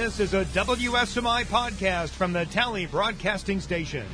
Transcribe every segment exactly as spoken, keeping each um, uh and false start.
This is a W S M I podcast from the Tally Broadcasting Station.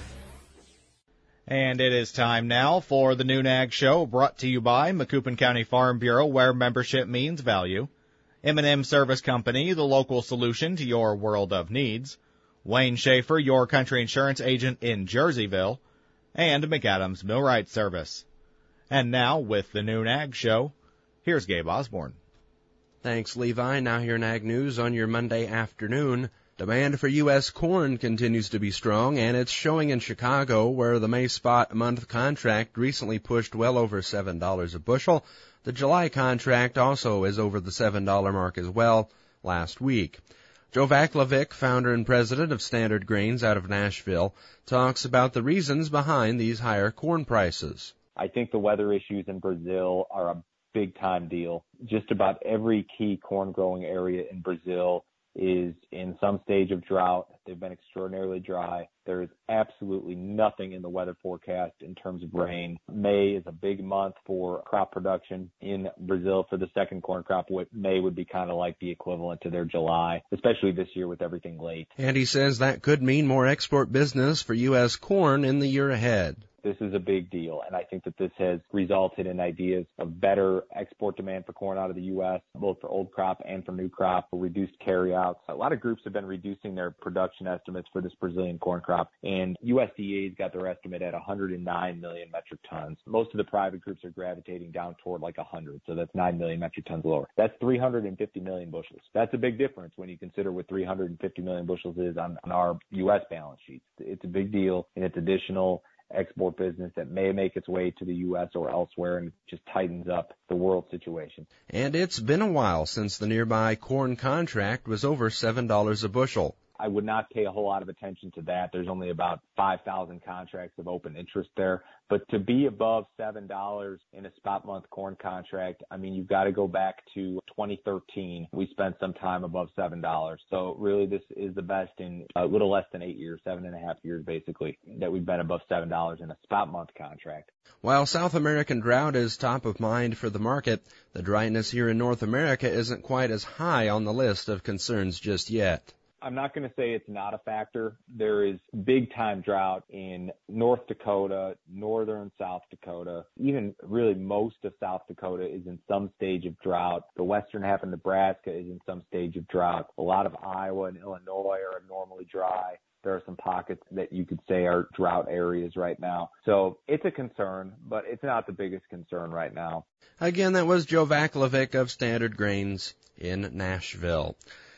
And it is time now for the Noon Ag Show, brought to you by Macoupin County Farm Bureau, where membership means value. M and M Service Company, the local solution to your world of needs. Wayne Schaefer, your country insurance agent in Jerseyville. And McAdams Millwright Service. And now, with the Noon Ag Show, here's Gabe Osborne. Thanks, Levi. Now here in Ag News on your Monday afternoon. Demand for U S corn continues to be strong, and it's showing in Chicago, where the May spot month contract recently pushed well over seven dollars a bushel. The July contract also is over the seven dollars mark as well last week. Joe Vaclavic, founder and president of Standard Grains out of Nashville, talks about the reasons behind these higher corn prices. I think the weather issues in Brazil are a big-time deal. Just about every key corn-growing area in Brazil is in some stage of drought. They've been extraordinarily dry. There is absolutely nothing in the weather forecast in terms of rain. May is a big month for crop production in Brazil for the second corn crop. May would be kind of like the equivalent to their July, especially this year with everything late. And he says that could mean more export business for U S corn in the year ahead. This is a big deal, and I think that this has resulted in ideas of better export demand for corn out of the U S, both for old crop and for new crop, for reduced carryouts. A lot of groups have been reducing their production estimates for this Brazilian corn crop, and U S D A's got their estimate at one hundred nine million metric tons. Most of the private groups are gravitating down toward like one hundred, so that's nine million metric tons lower. That's three hundred fifty million bushels. That's a big difference when you consider what three hundred fifty million bushels is on, on our U S balance sheet. It's a big deal, and it's additional export business that may make its way to the U S or elsewhere and just tightens up the world situation. And it's been a while since the nearby corn contract was over seven dollars a bushel. I would not pay a whole lot of attention to that. There's only about five thousand contracts of open interest there. But to be above seven dollars in a spot month corn contract, I mean, you've got to go back to twenty thirteen. We spent some time above seven dollars. So really this is the best in a little less than eight years, seven and a half years basically, that we've been above seven dollars in a spot month contract. While South American drought is top of mind for the market, the dryness here in North America isn't quite as high on the list of concerns just yet. I'm not going to say it's not a factor. There is big time drought in North Dakota, northern South Dakota. Even really most of South Dakota is in some stage of drought. The western half of Nebraska is in some stage of drought. A lot of Iowa and Illinois are abnormally dry. There are some pockets that you could say are drought areas right now. So it's a concern, but it's not the biggest concern right now. Again, that was Joe Vaclavic of Standard Grains in Nashville.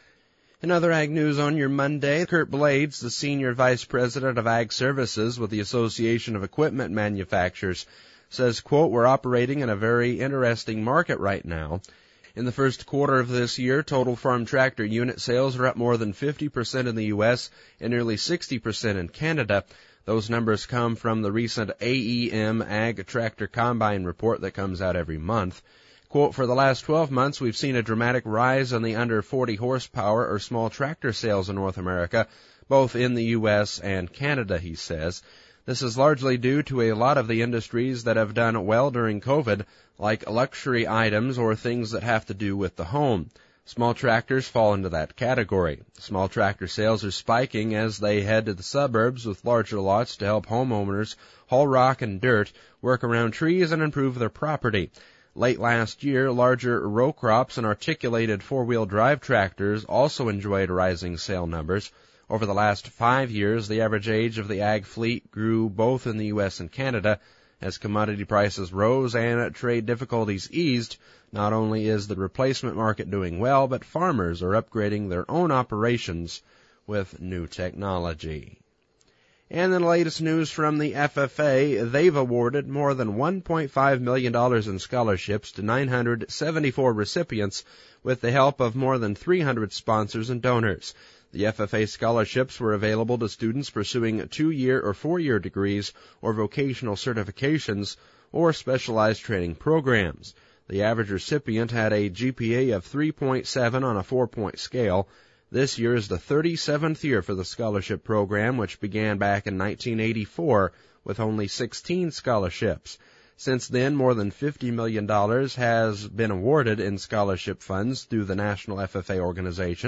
In other Ag News on your Monday, Kurt Blades, the Senior Vice President of Ag Services with the Association of Equipment Manufacturers, says, quote, "We're operating in a very interesting market right now. In the first quarter of this year, total farm tractor unit sales are up more than fifty percent in the U S and nearly sixty percent in Canada. Those numbers come from the recent A E M Ag Tractor Combine report that comes out every month. Quote, "For the last twelve months, we've seen a dramatic rise in the under forty horsepower or small tractor sales in North America, both in the U S and Canada," he says. This is largely due to a lot of the industries that have done well during COVID, like luxury items or things that have to do with the home. Small tractors fall into that category. Small tractor sales are spiking as they head to the suburbs with larger lots to help homeowners haul rock and dirt, work around trees, and improve their property. Late last year, larger row crops and articulated four-wheel drive tractors also enjoyed rising sale numbers. Over the last five years, the average age of the ag fleet grew both in the U S and Canada. As commodity prices rose and trade difficulties eased, not only is the replacement market doing well, but farmers are upgrading their own operations with new technology. And in the latest news from the F F A, they've awarded more than one point five million dollars in scholarships to nine hundred seventy-four recipients with the help of more than three hundred sponsors and donors. The F F A scholarships were available to students pursuing two-year or four-year degrees or vocational certifications or specialized training programs. The average recipient had a G P A of three point seven on a four-point scale. This year is the thirty-seventh year for the scholarship program, which began back in nineteen eighty-four with only sixteen scholarships. Since then, more than fifty million dollars has been awarded in scholarship funds through the National F F A organization.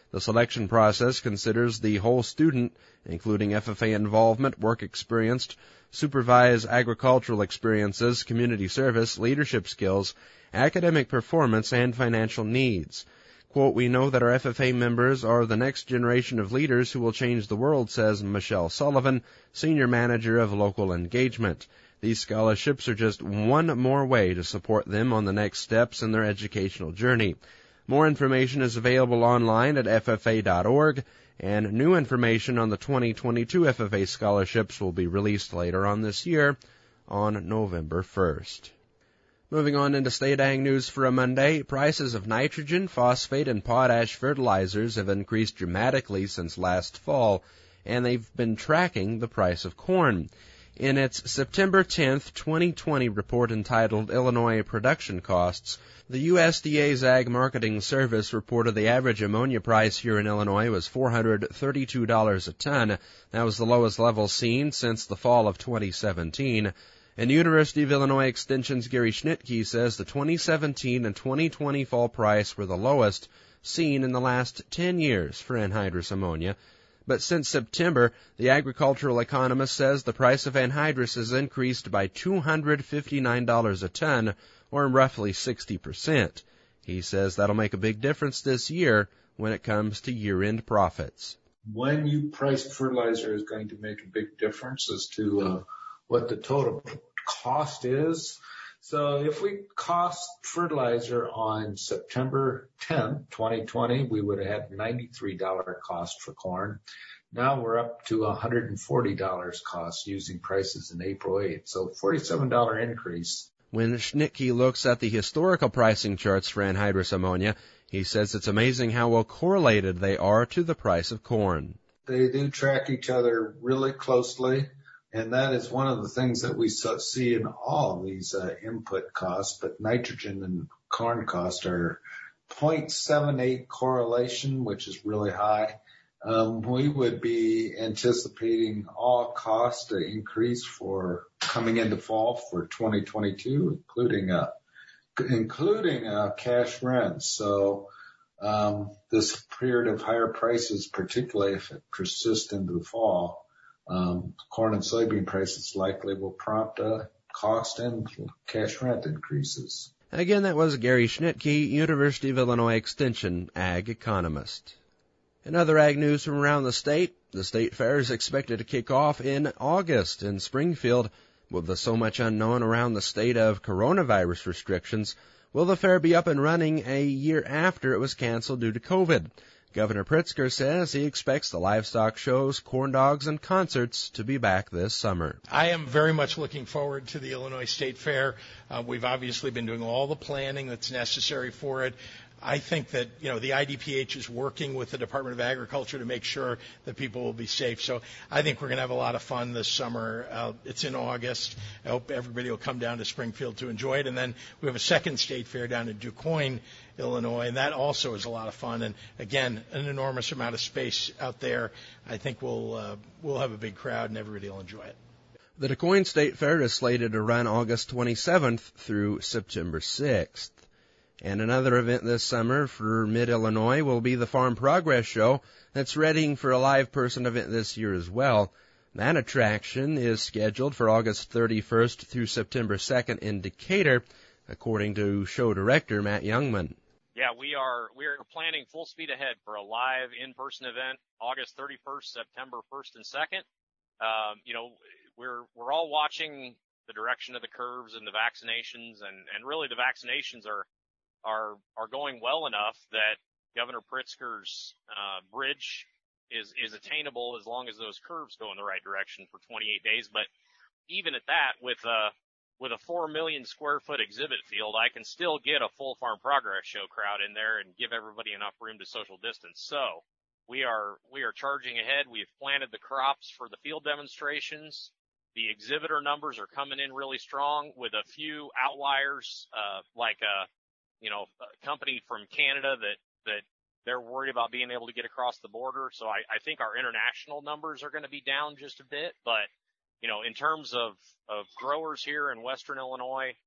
The selection process considers the whole student, including F F A involvement, work experience, supervised agricultural experiences, community service, leadership skills, academic performance, and financial needs. Quote, "We know that our F F A members are the next generation of leaders who will change the world," says Michelle Sullivan, Senior Manager of Local Engagement. These scholarships are just one more way to support them on the next steps in their educational journey. More information is available online at F F A dot org, and new information on the twenty twenty-two F F A scholarships will be released later on this year on November first. Moving on into State Ag News for a Monday, prices of nitrogen, phosphate, and potash fertilizers have increased dramatically since last fall, and they've been tracking the price of corn. In its September tenth, twenty twenty report entitled Illinois Production Costs, the U S D A's Ag Marketing Service reported the average ammonia price here in Illinois was four hundred thirty-two dollars a ton. That was the lowest level seen since the fall of twenty seventeen. And University of Illinois Extension's Gary Schnitke says the twenty seventeen and twenty twenty fall price were the lowest seen in the last ten years for anhydrous ammonia. But since September, the agricultural economist says the price of anhydrous has increased by two hundred fifty-nine dollars a ton, or roughly sixty percent. He says that'll make a big difference this year when it comes to year-end profits. When you price fertilizer is going to make a big difference as to uh, what the total cost is. So if we cost fertilizer on September tenth, twenty twenty, we would have had ninety-three dollars cost for corn. Now we're up to one hundred forty dollars cost using prices in April eighth. So forty-seven dollars increase. When Schnitke looks at the historical pricing charts for anhydrous ammonia, he says it's amazing how well correlated they are to the price of corn. They do track each other really closely. And that is one of the things that we see in all of these uh, input costs, but nitrogen and corn cost are zero point seven eight correlation, which is really high. Um, we would be anticipating all costs to increase for coming into fall for twenty twenty-two, including uh, including uh, cash rents. So um, this period of higher prices, particularly if it persists into the fall, Um, corn and soybean prices likely will prompt uh, cost and cash rent increases. Again, that was Gary Schnitke, University of Illinois Extension Ag Economist. In other ag news from around the state, the state fair is expected to kick off in August in Springfield. With so much unknown around the state of coronavirus restrictions, will the fair be up and running a year after it was canceled due to COVID? Governor Pritzker says he expects the livestock shows, corn dogs, and concerts to be back this summer. I am very much looking forward to the Illinois State Fair. Uh, we've obviously been doing all the planning that's necessary for it. I think that, you know, the I D P H is working with the Department of Agriculture to make sure that people will be safe. So I think we're going to have a lot of fun this summer. Uh, it's in August. I hope everybody will come down to Springfield to enjoy it. And then we have a second state fair down in DuQuoin, Illinois, and that also is a lot of fun. And again, an enormous amount of space out there. I think we'll uh, we'll have a big crowd and everybody will enjoy it. The DuQuoin State Fair is slated to run August twenty-seventh through September sixth. And another event this summer for Mid-Illinois will be the Farm Progress Show that's readying for a live person event this year as well. That attraction is scheduled for August thirty-first through September second in Decatur, according to show director Matt Youngman. Yeah, we are we are planning full speed ahead for a live in-person event August thirty-first, September first and second. Um, you know, we're we're all watching the direction of the curves and the vaccinations, and, and really the vaccinations are are are going well enough that Governor Pritzker's uh, bridge is is attainable as long as those curves go in the right direction for twenty-eight days. But even at that, with a with a four million square foot exhibit field, I can still get a full Farm Progress Show crowd in there and give everybody enough room to social distance. So we are we are charging ahead. We've planted the crops for the field demonstrations. The exhibitor numbers are coming in really strong, with a few outliers, uh, like a you know, a company from Canada that, that they're worried about being able to get across the border. So I, I think our international numbers are going to be down just a bit. But, you know, in terms of, of growers here in Western Illinois,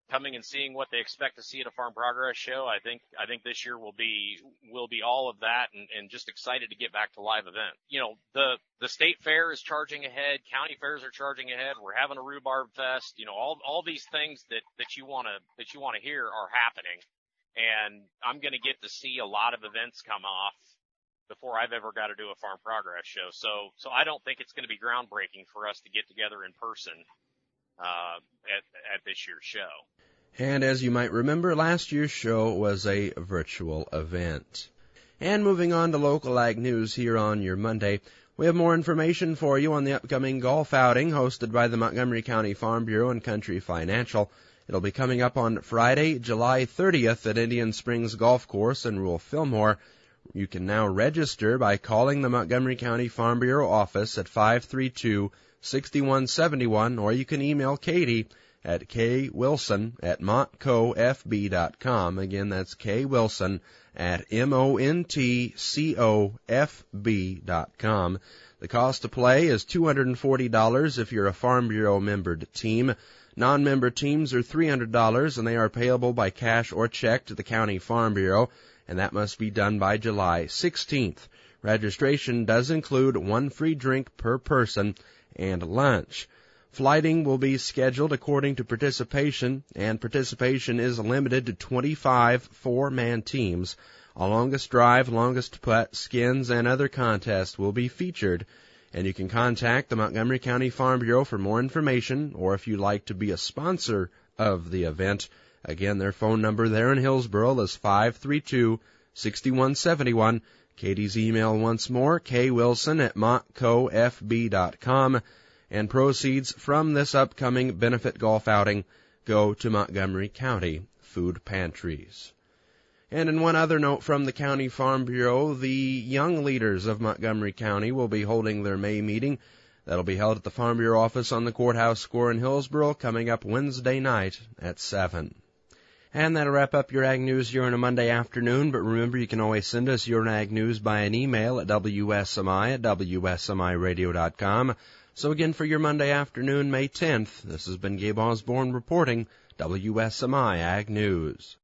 coming and seeing what they expect to see at a Farm Progress show. I think I think this year will be will be all of that, and, and just excited to get back to live event. You know, the the state fair is charging ahead, county fairs are charging ahead. We're having a rhubarb fest. You know, all all these things that that you want to that you want to hear are happening, and I'm going to get to see a lot of events come off before I've ever got to do a Farm Progress show. So so I don't think it's going to be groundbreaking for us to get together in person uh, at at this year's show. And as you might remember, last year's show was a virtual event. And moving on to local ag news here on your Monday, we have more information for you on the upcoming golf outing hosted by the Montgomery County Farm Bureau and Country Financial. It'll be coming up on Friday, July thirtieth at Indian Springs Golf Course in rural Fillmore. You can now register by calling the Montgomery County Farm Bureau office at five three two, six one seven one, or you can email Katie at kwilson at montcofb dot com. Again, that's kwilson at M O N T C O F B dot com. The cost to play is two hundred forty dollars if you're a Farm Bureau membered team. Non-member teams are three hundred dollars, and they are payable by cash or check to the County Farm Bureau, and that must be done by July sixteenth. Registration does include one free drink per person and lunch. Flighting will be scheduled according to participation, and participation is limited to twenty-five four-man teams. A longest drive, longest putt, skins, and other contests will be featured. And you can contact the Montgomery County Farm Bureau for more information, or if you'd like to be a sponsor of the event. Again, their phone number there in Hillsboro is five three two, six one seven one. Katie's email once more, kwilson at montcofb dot com. And proceeds from this upcoming benefit golf outing go to Montgomery County food pantries. And in one other note from the County Farm Bureau, the young leaders of Montgomery County will be holding their May meeting. That'll be held at the Farm Bureau office on the Courthouse Square in Hillsboro, coming up Wednesday night at seven. And that'll wrap up your Ag News here on a Monday afternoon, but remember you can always send us your Ag News by an email at W S M I at W S M I radio dot com. So again, for your Monday afternoon, May tenth, this has been Gabe Osborne reporting W S M I Ag News.